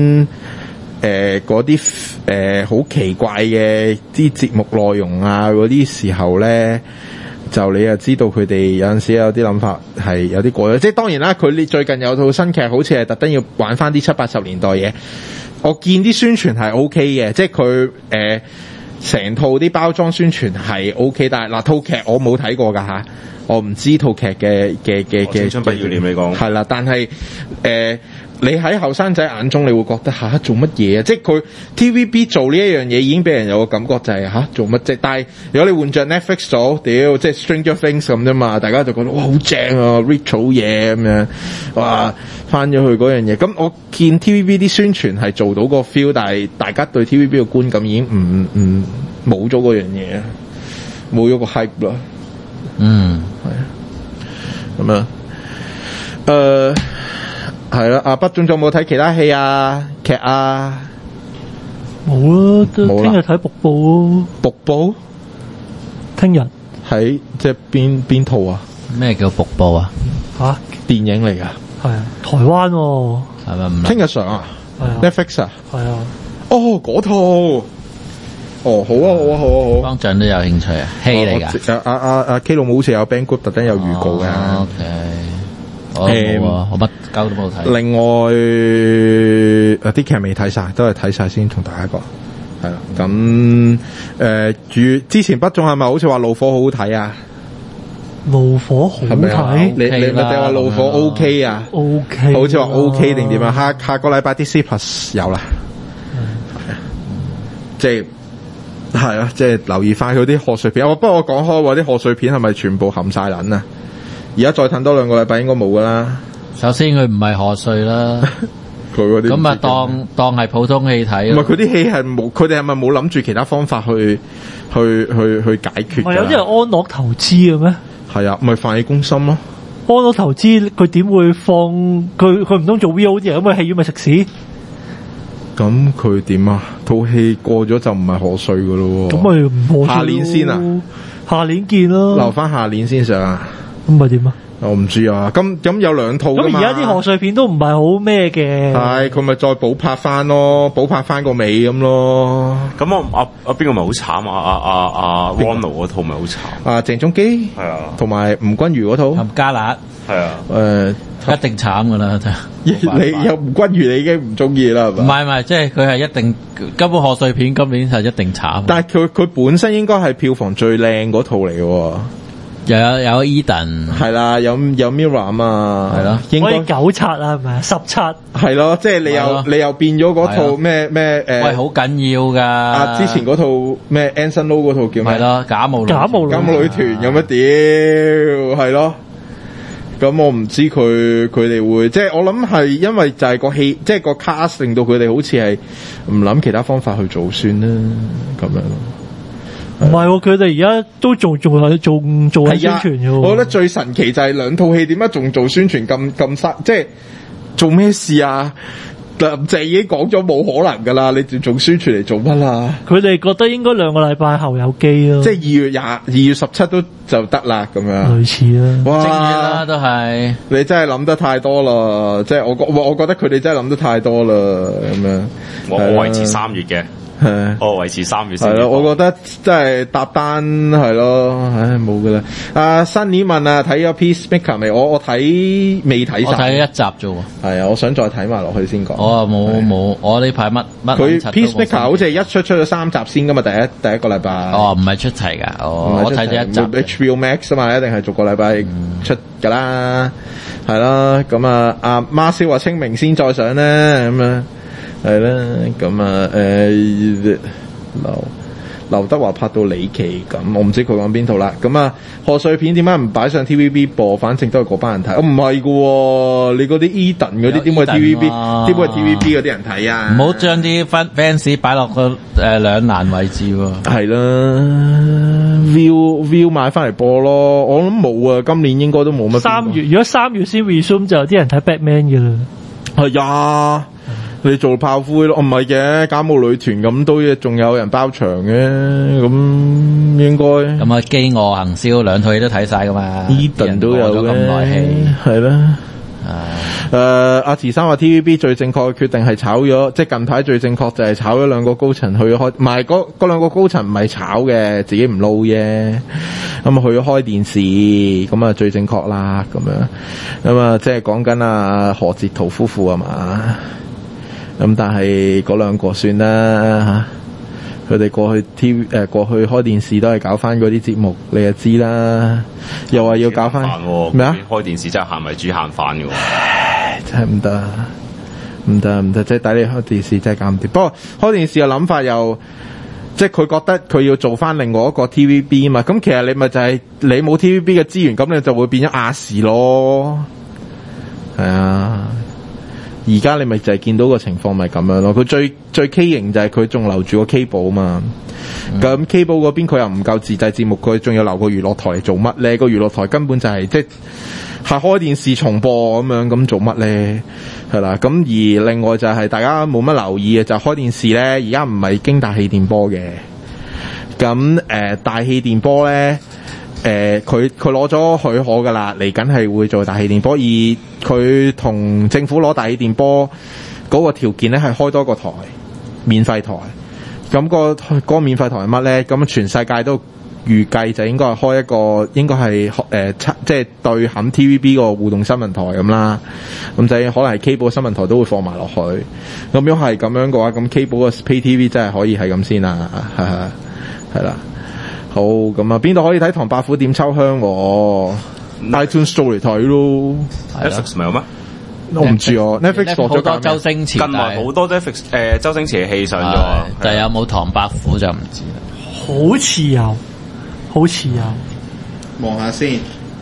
Speaker 2: 嗰啲好奇怪嘅啲節目內容啊嗰啲時候咧，就你又知道佢哋有陣時有啲諗法係有啲過咗。即係當然啦，佢最近有套新劇好似係特登要玩翻啲70-80年代嘢，我見啲宣傳係 OK 嘅，即係佢成套啲包裝宣傳係 OK， 但係套劇我冇睇過㗎吓，我唔知套劇嘅
Speaker 5: 青春不要臉你講係
Speaker 2: 啦，但係你喺後生仔眼中，你會覺得做乜嘢啊？即係佢 TVB 做呢一樣嘢已經俾人有個感覺就係做乜啫？但係如果你換着 Netflix 咗，屌即係 Stranger Things 咁啫嘛，大家就覺得哇好正啊 ，rich 好嘢咁樣，哇翻咗去嗰樣嘢。咁我見 TVB 啲宣傳係做到個 feel， 但係大家對 TVB 嘅觀感已經唔冇咗嗰樣嘢，冇咗個 hype 啦。係咁樣係啦，阿北仲有冇睇其他戲啊、劇啊？
Speaker 1: 冇啦，聽日睇瀑布咯。
Speaker 2: 瀑布？
Speaker 1: 聽日
Speaker 2: 喺即係邊套啊？
Speaker 3: 咩叫瀑布啊？
Speaker 2: 吓，電影嚟㗎？
Speaker 1: 係啊，台灣喎。
Speaker 3: 係咪？
Speaker 2: 聽日上啊？
Speaker 1: 係啊。
Speaker 2: Netflix 啊？
Speaker 1: 係啊。
Speaker 2: 哦，嗰套。哦，好啊。
Speaker 3: 方丈都有興趣啊？戲嚟㗎。
Speaker 2: 阿 K 老母好似有 Bang Group 特登有預告嘅。
Speaker 3: OK。 我乜鳩都冇睇。
Speaker 2: 另外啲劇未睇晒，都係睇晒先同大家講。係啦，咁之前不仲係咪好似話怒火好好睇啊？
Speaker 1: 怒火好睇，
Speaker 2: 你咪定話怒火 OK 啊
Speaker 1: ？OK，
Speaker 2: 好似話 OK 定點啊？下個禮拜Disney Plus有啦，即係即係留意翻佢啲賀歲片。不過我講開喎，啲賀歲片係咪全部含晒撚啊？而家再等多2個禮拜應該冇噶啦。
Speaker 3: 首先佢唔係賀歲啦。
Speaker 2: 佢嗰啲
Speaker 3: 咁啊，當係普通戲睇。
Speaker 2: 唔係佢啲戲係冇，佢哋係咪冇諗住其他方法去解決？
Speaker 1: 唔係有啲人安樂投資嘅咩？
Speaker 2: 係啊，咪飯戲攻心咯。
Speaker 1: 安樂投資佢點會放佢唔通做 VOD 咁啊？戲院咪食屎？
Speaker 2: 咁佢點啊？套戲過咗就唔係賀歲噶咯。
Speaker 1: 咁咪唔賀歲咯。
Speaker 2: 下年先啊？
Speaker 1: 下年見咯。
Speaker 2: 留翻下年先上啊？
Speaker 1: 咁咪點啊？
Speaker 2: 我唔知啊，咁有2套㗎嘛。
Speaker 1: 咁而家啲賀歲片都唔係好咩嘅。係，
Speaker 2: 佢咪再補拍翻咯，補拍翻個尾咁咯。
Speaker 5: 咁邊個咪好慘啊？汪盧嗰套咪好慘。
Speaker 2: 鄭中基係啊，同埋吳君如嗰套
Speaker 3: 冚家辣
Speaker 5: 係啊。
Speaker 3: 一定慘噶啦，
Speaker 2: 你有吳君如你已經唔中意啦，係嘛？
Speaker 3: 唔係，即係佢係一定根本賀歲片今年係一定慘。
Speaker 2: 但係佢本身應該係票房最靚嗰套嚟嘅。
Speaker 3: 有 Eden
Speaker 2: 係啦，有 Mirror 啊嘛，
Speaker 3: 係咯，
Speaker 1: 應該9刷啦，係咪17？
Speaker 2: 係咯，即係你又變咗嗰套咩
Speaker 3: 喂，好緊要噶。
Speaker 2: 之前嗰套咩 Anson Lo 嗰套叫咩？
Speaker 3: 係咯，假冒女
Speaker 2: 團有乜屌？係咯。咁我唔知佢哋會，即係我諗係因為就係個戲，即係個 cast 令到佢哋好似係唔諗其他方法去做算啦，咁樣咯。
Speaker 1: 唔係，佢哋而家都仲做緊宣傳嘅。
Speaker 2: 我覺得最神奇就係2套戲點解仲做宣傳咁塞，即係做咩事啊？林鄭已經講咗冇可能噶啦，你仲做宣傳嚟做乜啦？
Speaker 1: 佢哋覺得應該2個禮拜後有機咯，
Speaker 2: 即係2月17都就得啦，咁樣
Speaker 1: 類似啦。
Speaker 2: 哇，
Speaker 3: 正月啦都係，
Speaker 2: 你真係諗得太多啦！即係我覺得佢哋真係諗得太多啦，咁樣。
Speaker 5: 我維持3月嘅。我維持3月先。
Speaker 2: 係咯，我覺得真係搭單係咯，唉冇噶啦。新年問啊，睇咗 Peacemaker 未？我睇未睇晒，
Speaker 3: 我睇1集啫喎。
Speaker 2: 係啊，我想再睇埋落去先講。
Speaker 3: 我冇，我呢排乜
Speaker 2: 佢 Peacemaker 好似係一出咗3集先噶嘛，第一個禮拜。
Speaker 3: 哦，唔係出齊噶，我睇咗1集。
Speaker 2: HBO Max 啊嘛，一定係逐個禮拜出噶啦，係啦。咁阿孖燒話清明先再上咧，咁樣。係啦，咁劉德華拍到離奇咁，我唔知佢講邊套啦。咁賀歲片點解唔擺上 TVB 播？反正都係嗰班人睇。唔係噶，你嗰啲 Eden 嗰啲點會 TVB？點會 TVB 嗰啲人睇啊？
Speaker 3: 唔好將啲 fans 擺落個兩難位置喎。
Speaker 2: 係啦 ，view 買翻嚟播咯。我諗冇啊，今年應該都冇乜。
Speaker 1: 如果3月先 resume 就有啲人睇 Batman 嘅啦。
Speaker 2: 係呀。你做炮灰咯？唔係嘅，假冒女團咁都仲有人包場嘅，咁應該。咁
Speaker 3: 飢餓行銷2套戲都睇晒噶嘛
Speaker 2: Eden 都有嘅，
Speaker 3: 咁耐戲
Speaker 2: 係啦。阿慈生話 TVB 最正確嘅決定係炒咗，即係近排最正確就係炒咗2個高層去開，唔係嗰2個高層唔係炒嘅，自己唔撈啫。咁去咗開電視，咁最正確啦，咁樣。咁即係講緊何哲圖夫婦啊嘛。咁但係嗰2個算啦吓，佢哋過去開電視都係搞翻嗰啲節目，你就知啦。又話要搞翻咩啊？
Speaker 5: 開電視真係限米煮限飯嘅，
Speaker 2: 真係唔得，即係抵你開電視真係搞唔掂。不過開電視嘅諗法又，即係佢覺得佢要做翻另外一個 TVB 嘛。咁其實你咪就係你冇 TVB 嘅資源，咁你就會變咗亞視咯。係啊。而家你咪就係見到個情況咪咁樣咯，佢最畸形就係佢仲留住個 cable 啊嘛，咁 cable 嗰邊佢又唔夠自製節目，佢仲要留個娛樂台嚟做乜咧？個娛樂台根本就係即係開電視重播咁樣，咁做乜咧？係啦，咁而另外就係大家冇乜留意嘅就係開電視咧，而家唔係經大氣電波嘅，咁大氣電波咧。佢攞咗許可噶啦，嚟緊係會做大氣電波，而佢同政府攞大氣電波嗰個條件咧係開多個台，免費台。咁個免費台係乜咧？咁全世界都預計就應該係開一個，應該係即係對冚 TVB 個互動新聞台咁啦。咁就可能係 Cable 新聞台都會放埋落去。咁如果係咁樣嘅話，咁 Cable 個 Pay TV 真係可以係咁先啦。係啦。好，咁啊，邊度可以睇《唐伯虎點秋香》？iTunes Store 嚟睇咯。
Speaker 5: Netflix 咪有咩？
Speaker 2: 我唔知哦。Netflix
Speaker 3: 好多周星馳，
Speaker 5: 近來好多 Netflix 周星馳嘅戲上咗，
Speaker 3: 但係有冇唐伯虎就唔知啦。
Speaker 1: 好似有，好似有。
Speaker 2: 望下先。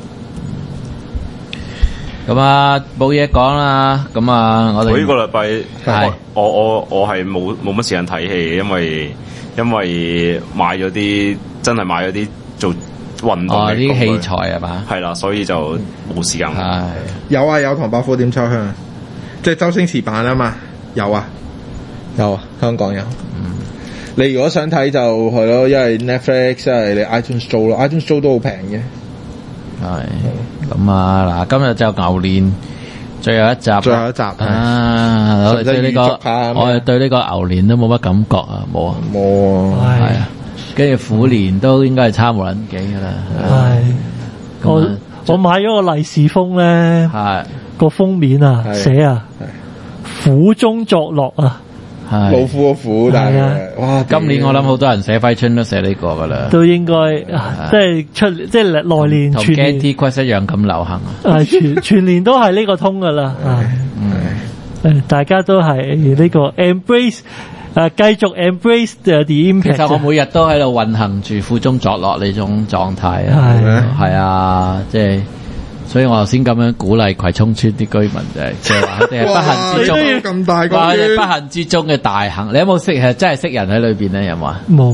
Speaker 3: 咁啊，冇嘢講啦。咁啊，我
Speaker 5: 呢個禮拜係我係冇乜時間睇戲，因為真係買咗啲做運動嘅
Speaker 3: 啲器材係嘛？
Speaker 5: 係啦，所以就冇時間。
Speaker 2: 有啊，有唐伯虎點秋香，即係周星馳版啊嘛。有啊，香港有。你如果想睇就係咯，因為 Netflix 即係你 iTunes Store 咯 ，iTunes Store 都好平嘅。
Speaker 3: 係咁啊！嗱，今日就牛年最後一集啊！我哋對呢個牛年都冇乜感覺啊，冇啊，係啊。跟住虎年都應該係差無撚幾噶啦。
Speaker 1: 係我買咗個利是封咧，個封面啊寫啊虎中作樂啊。
Speaker 2: 老虎個虎，但係哇！
Speaker 3: 今年我諗好多人寫揮春都寫呢個噶啦，
Speaker 1: 都應該即係來年
Speaker 3: 同 Ganti Quest 一樣咁流行
Speaker 1: 啊！全年都係呢個通噶啦，大家都係呢個 embrace 繼續 embrace the impact。
Speaker 3: 其實我每日都喺度運行住虎中作樂呢種狀態啊，係啊，即係。所以我頭先咁樣鼓勵葵涌村啲居民即係話佢哋係不幸之中
Speaker 2: 咁大個
Speaker 3: 話佢哋不幸之中嘅大幸。你有冇係真係識人喺裏邊咧？有冇啊？
Speaker 1: 冇。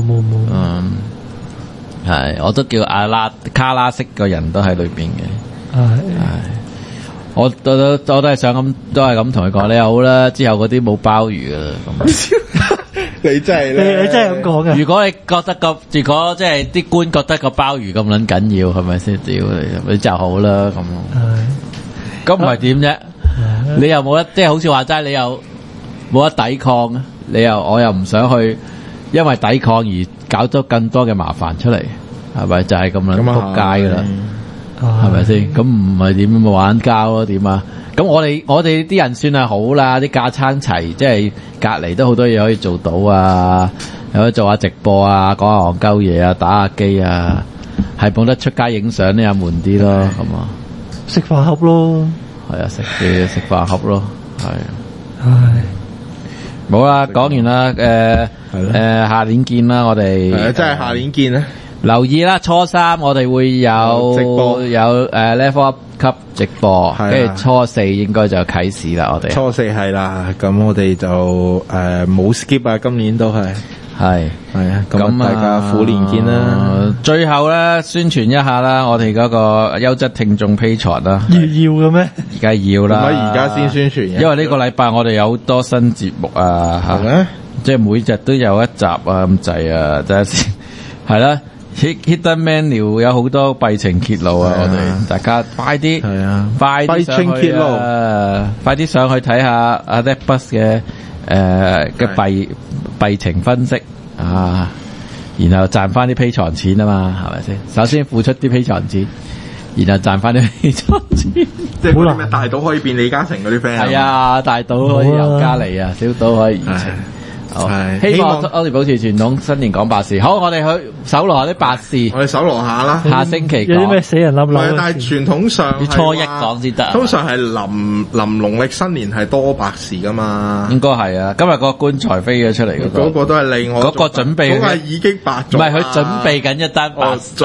Speaker 3: 係我都叫卡拉式嘅人都喺裏邊嘅。我都係想咁，都係咁同佢講，你好啦。之後嗰啲冇鮑魚噶啦咁。
Speaker 2: 你真係咧，
Speaker 1: 你真係咁講嘅。
Speaker 3: 如果即係啲官覺得個鮑魚咁撚緊要，係咪先？屌你就好啦咁。咁唔係點啫？你又冇得，即係好似話齋，你又冇得抵抗啊！我又唔想去，因為抵抗而搞咗更多嘅麻煩出嚟，係咪？就係咁撚仆街噶啦，係咪先？咁唔係點咪玩交咯？點啊？咁我哋啲人算係好啦，啲架撐齊，即係隔離都好多嘢可以做到啊，又可以做下直播啊，講下戇鳩嘢啊，打下機啊，係冇得出街影相呢，又悶啲咯，咁啊，
Speaker 1: 食飯盒咯，
Speaker 3: 係啊，食飯盒咯，係。冇啦，講完啦，下年見啦，我哋
Speaker 2: 真係下年見啦。
Speaker 3: 留意啦，初三我哋會有
Speaker 2: 直播，
Speaker 3: 有Level Up 級直播，跟住初四應該就啟示啦。我哋
Speaker 2: 初四係啦，咁我哋就冇 skip 啊，今年都係啊，咁大家虎年見啦。
Speaker 3: 最後咧宣傳一下啦，我哋嗰個優質聽眾 Patreon 啦，
Speaker 1: 要嘅咩？
Speaker 3: 而家要啦，
Speaker 2: 唔係而家先宣傳，
Speaker 3: 因為呢個禮拜我哋有好多新節目啊，
Speaker 2: 嚇，即
Speaker 3: 係每日都有一集啊咁滯啊，等下先係啦。Hidden Menu 有好多弊情揭露啊！我哋大家快啲，快啲上去快啲上去睇下阿 Netbus 嘅弊情分析啊！然後賺翻啲 Patreon 錢啊嘛，係咪先？首先付出啲 Patreon 錢，然後賺翻啲 Patreon 錢。
Speaker 2: 即係嗰啲咩大島可以變李嘉誠嗰啲 friend。
Speaker 3: 係啊，大島可以由加嚟啊，小島可以移情。希望我哋保持傳統，新年講白事。好，我哋去搜羅下啲白事。
Speaker 2: 我哋搜羅下啦。
Speaker 3: 下星期
Speaker 1: 有啲咩死人冧冧？
Speaker 2: 但係傳統上
Speaker 3: 要初一講先得。
Speaker 2: 通常係臨農曆新年係多白事噶嘛。
Speaker 3: 應該係啊。今日個棺材飛咗出嚟嗰個
Speaker 2: 都係另外。
Speaker 3: 嗰個準備。
Speaker 2: 嗰個係已經白咗。
Speaker 3: 唔係佢準備緊一單白事。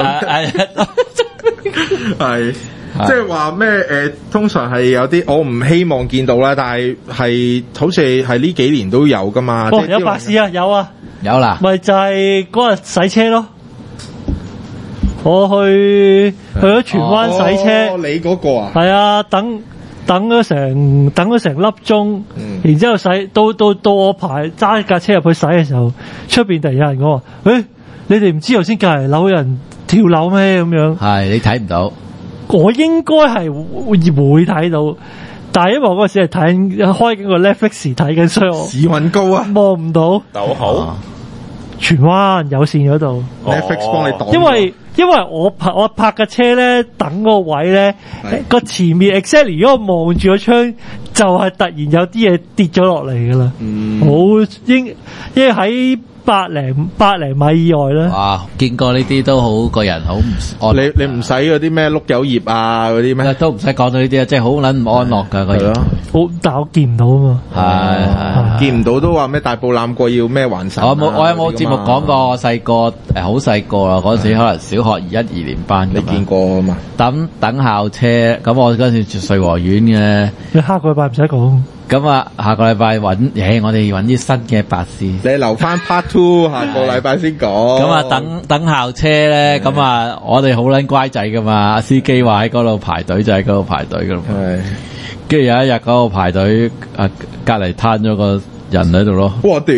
Speaker 2: 係。即係話咩？通常係有啲我唔希望見到啦，但係好似係呢幾年都有噶嘛。
Speaker 1: 哦，有白事啊，有啊，
Speaker 3: 有啦。
Speaker 1: 咪就係嗰日洗車咯。我去咗荃灣洗車。
Speaker 2: 你嗰個啊？
Speaker 1: 係啊，等咗成粒鐘，然之後洗到我排揸架車入去洗嘅時候，出邊突然有人講話：你哋唔知頭先隔離樓有人跳樓咩？咁樣。係
Speaker 3: 你睇唔到。
Speaker 1: 我應該係會睇到，但係因為我嗰時係開緊個 Netflix 睇緊，所以我
Speaker 2: 時運高啊，
Speaker 1: 望唔到。
Speaker 5: 逗號，
Speaker 1: 荃灣有線嗰度
Speaker 2: Netflix 幫你擋。
Speaker 1: 因為因為我泊嘅車咧，等個位咧個前面 exactly， 如果我望住個窗，就係突然有啲嘢跌咗落嚟噶啦，因為喺百零米以外咧。
Speaker 3: 哇！見過呢啲都好，個人好唔安樂。
Speaker 2: 你唔使嗰啲咩碌柚葉啊嗰啲咩？
Speaker 3: 都唔使講到呢啲啊，即係好撚唔安樂㗎個人。
Speaker 1: 但我見唔到啊
Speaker 3: 嘛。
Speaker 2: 見唔到都話咩大步攬過要咩還神？
Speaker 3: 我有冇節目講過？我細個好細個啦，嗰陣時可能小學1、2年班。
Speaker 2: 你見過啊嘛？
Speaker 3: 等校車，咁我嗰陣時瑞和苑嘅。
Speaker 1: 你下個禮拜唔使講。
Speaker 3: 咁啊，下個禮拜我哋揾啲新嘅白事。
Speaker 2: 你留翻 part 2，下個禮拜先講。
Speaker 3: 咁啊，等校車咧，咁啊，我哋好撚乖仔噶嘛，司機話喺嗰度排隊就喺嗰度排隊噶啦。係。跟住有一日嗰度排隊，隔離攤咗個人喺度咯。
Speaker 2: 哇屌！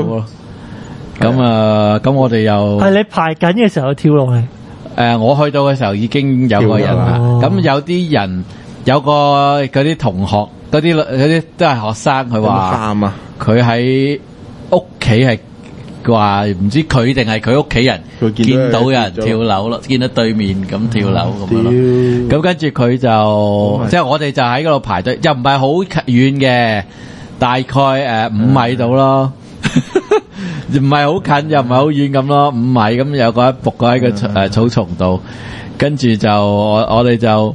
Speaker 3: 咁我哋又
Speaker 1: 係你排緊嘅時候跳落嚟。
Speaker 3: 我去到嘅時候已經有個人啦。咁有啲人有個嗰啲同學。嗰啲都係學生，佢話佢喺屋企係話唔知佢定係佢屋企人見到有人跳樓咯，見到對面咁跳樓咁樣咯。咁跟住佢就即係我哋就喺嗰度排隊，又唔係好遠嘅，大概5米度咯，唔係好近又唔係好遠咁咯，5米咁有個仆過喺個草叢度，跟住就我哋就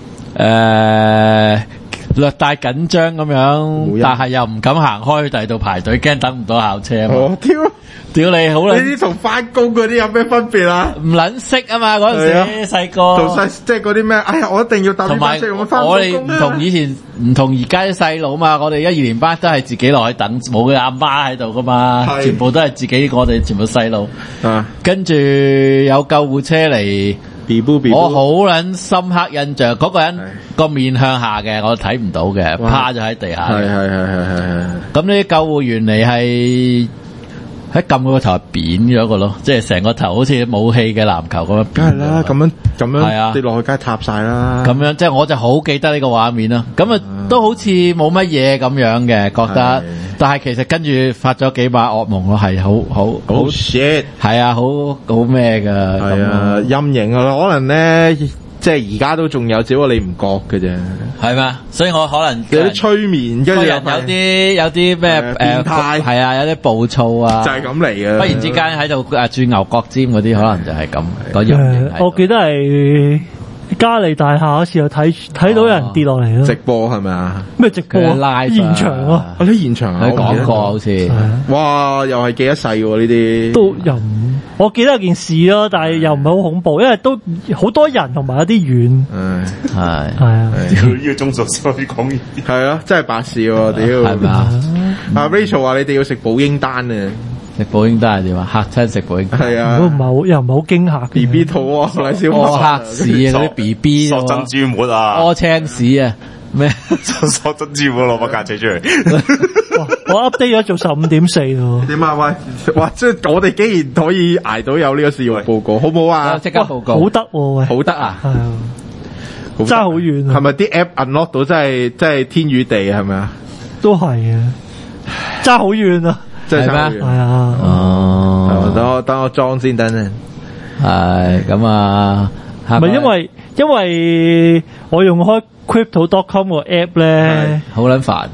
Speaker 3: 略帶緊張咁樣，但係又唔敢行開去第二度排隊，驚等唔到校車。屌你好啦！呢
Speaker 2: 啲同翻工嗰啲有咩分別啊？
Speaker 3: 唔撚識啊嘛，嗰陣時細個。
Speaker 2: 做細即係嗰啲咩？哎呀，我一定要搭呢班車，我翻工。
Speaker 3: 我哋唔同以前，唔同而家啲細佬嘛。我哋1、2年班都係自己落去等，冇佢阿媽喺度噶嘛，全部都係自己。我哋全部細佬。跟住有救護車嚟。我好撚深刻印象，嗰個人個面向下嘅，我睇唔到嘅，趴咗喺地下。係。咁呢啲救護員嚟係喺撳佢個頭係扁咗個咯，即係成個頭好似冇氣嘅籃球咁樣。
Speaker 2: 梗係啦，咁樣跌落去，梗係塌晒啦。
Speaker 3: 咁樣即係我就好記得呢個畫面咯。咁啊都好似冇乜嘢咁樣嘅，覺得。但係其實跟住發咗幾把噩夢咯，係好
Speaker 2: shit，
Speaker 3: 係啊，好咩噶，
Speaker 2: 係啊，陰影啊，可能咧即係而家都仲有，只不過你唔覺嘅啫，
Speaker 3: 係嘛？所以我可能
Speaker 2: 有啲催眠，跟住有
Speaker 3: 啲咩
Speaker 2: 變態，
Speaker 3: 係啊，有啲暴躁啊，
Speaker 2: 就係咁嚟嘅。
Speaker 3: 忽然之間喺度轉牛角尖嗰啲，可能就係咁個陰影。
Speaker 1: 我記得係嘉利大廈嗰時又睇到有人跌落嚟咯，
Speaker 2: 直播係咪啊？
Speaker 1: 咩直播啊？現場啊？
Speaker 2: 我睇現場啊，
Speaker 3: 佢講過好似。
Speaker 2: 哇！又係記一世喎呢啲。
Speaker 1: 都又唔，我記得有件事咯，但係又唔係好恐怖，因為都好多人同埋有啲遠。
Speaker 3: 係
Speaker 1: 啊。
Speaker 5: 要中熟先可以講呢啲。
Speaker 2: 係咯，真係白事喎！屌。
Speaker 3: 係咪啊？
Speaker 2: 阿 Rachel 話你哋要食保嬰丹啊！
Speaker 3: 食保嬰丹係點啊？嚇親食保嬰丹
Speaker 2: 係啊，
Speaker 1: 又唔係好驚嚇。
Speaker 2: B B 肚啊，小
Speaker 3: 屙黑屎啊，嗰啲 B B
Speaker 5: 索珍珠末啊，
Speaker 3: 屙青屎啊，咩
Speaker 5: 索珍珠末攞把架仔出嚟。
Speaker 1: 我 update 咗做15.4喎。
Speaker 2: 點啊？喂，哇！即係我哋竟然可以捱到有呢個試用報告，好唔好啊？
Speaker 3: 即刻報告，
Speaker 1: 好得喎，喂，
Speaker 3: 好得啊！
Speaker 1: 係啊，爭好遠啊！
Speaker 2: 係咪啲 app unlock 到真係天與地係咪啊？
Speaker 1: 都係啊，爭好遠啊！
Speaker 2: 真係咩？
Speaker 1: 係啊，
Speaker 2: 哦，等我裝先，等陣。
Speaker 3: 係咁啊，
Speaker 1: 唔係因為我用開 crypto.com 個 app 咧，
Speaker 3: 好撚煩。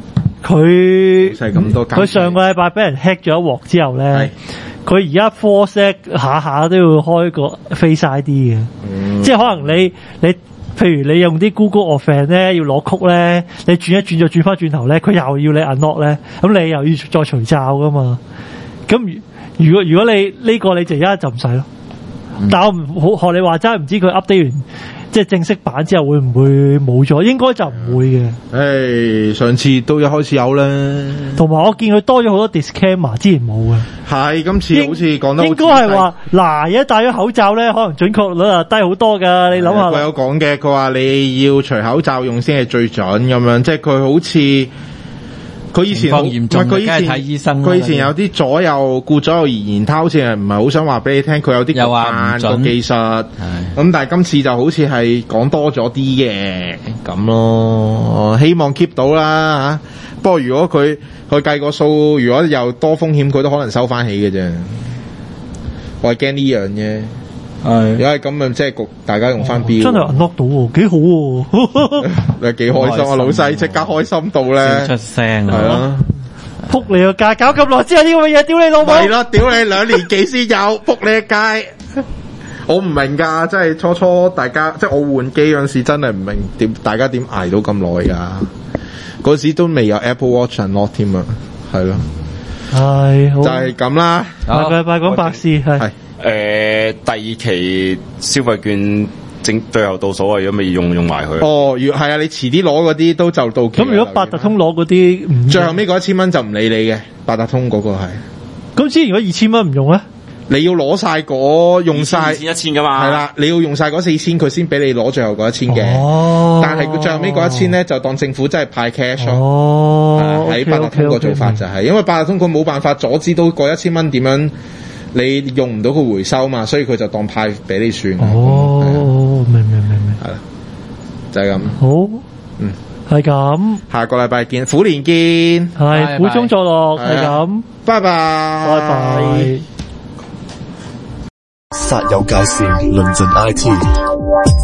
Speaker 1: 佢上個禮拜俾人 hack 咗一鑊之後咧，佢而家 force 下下都要開個 Face ID 嘅，即係可能你譬如你用啲 Google Auth 咧，要攞曲咧，你轉一轉就轉翻轉頭咧，佢又要你 unlock 咧，咁你又要再除罩噶嘛。咁如果你呢個你就而家就唔使咯。但我唔好學你話齋，唔知佢 update 完即係正式版之後會唔會冇咗？應該就唔會嘅。
Speaker 2: 上次都一開始有啦。同
Speaker 1: 埋我見佢多咗好多 disclaimer， 之前冇嘅。
Speaker 2: 係今次好似講得好
Speaker 1: 應該係話嗱，而家戴咗口罩咧，可能準確率啊低好多㗎。你諗下。
Speaker 2: 佢有講嘅，佢話你要除口罩用先係最準咁樣，即係佢好似。佢以前
Speaker 3: 嚴重，梗係睇醫生。
Speaker 2: 佢以前有啲左右而言他，好似係唔係好想話俾你聽，佢有啲慣個技術。咁但係今次就好似係講多咗啲嘅咁咯。希望 keep 到啦嚇。不過如果佢計個數，如果有多風險，佢都可能收翻起嘅啫。我係驚呢樣啫。 如果係咁啊，即係大家用翻標，
Speaker 1: 真係 unlock 到喎，幾好喎！
Speaker 2: 你幾開心啊，老細即刻開心到咧，
Speaker 3: 出聲
Speaker 2: 係啊！
Speaker 1: 仆你個街，搞咁耐之後呢個嘢，屌你老母！
Speaker 2: 係咯，屌你2年幾先有，仆你個街！我唔明㗎，即係初大家即係我換機嗰陣時，真係唔明大家點捱到咁耐㗎？嗰時都未有 Apple Watch unlock 添啊，係咯，
Speaker 1: 係
Speaker 2: 就係咁啦。
Speaker 1: 拜拜講百事係。
Speaker 5: 第二期消費券最後倒數啊，如果未用埋佢。
Speaker 2: 哦，係啊，你遲啲攞嗰啲都就到期。
Speaker 1: 咁如果八達通攞嗰啲，
Speaker 2: 最後尾嗰1000蚊就唔理你嘅，八達通嗰個係。
Speaker 1: 咁之前如果2000蚊唔用咧？
Speaker 2: 你要攞晒用晒
Speaker 5: 1000噶嘛？
Speaker 2: 係啦，你要用晒嗰4000，佢先俾你攞最後嗰1000嘅。但係佢最後尾嗰1000咧，就當政府真係派 cash 咯。喺八達通個做法就係，因為八達通佢冇辦法阻止到嗰1000蚊點樣。你用唔到佢回收嘛，所以佢就當派俾你算。
Speaker 1: 明，
Speaker 2: 係啦，就係咁。
Speaker 1: 好，係咁。
Speaker 2: 下個禮拜見，虎年見。
Speaker 1: 係，苦中作樂，係咁。
Speaker 2: 拜拜。
Speaker 6: 煞有介事，論盡 IT。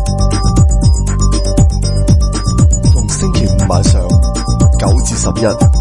Speaker 6: 逢星期五晚上9至11。